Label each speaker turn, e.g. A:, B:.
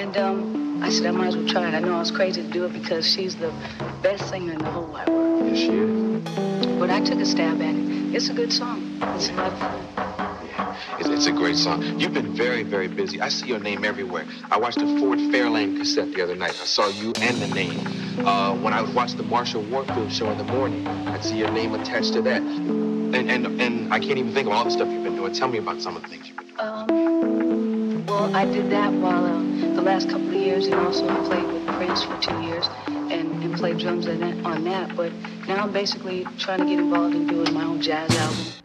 A: And I said I might as well try it. I know I was crazy to do it because she's the best singer in the whole wide world.
B: Yes, she is.
A: But I took a stab at it. It's a good song. It's a lot of fun.
B: It's a great song. You've been very, very busy. I see your name everywhere. I watched the Ford Fairlane cassette the other night. I saw you and the name. When I would watch the Marshall Warfield show in the morning, I'd see your name attached to that. And I can't even think of all the stuff you've been doing. Tell me about some of the things you've been doing.
A: Well, I did that while the last couple of years, and also I played with Prince for 2 years and played drums on that. But now I'm basically trying to get involved in doing my own jazz album.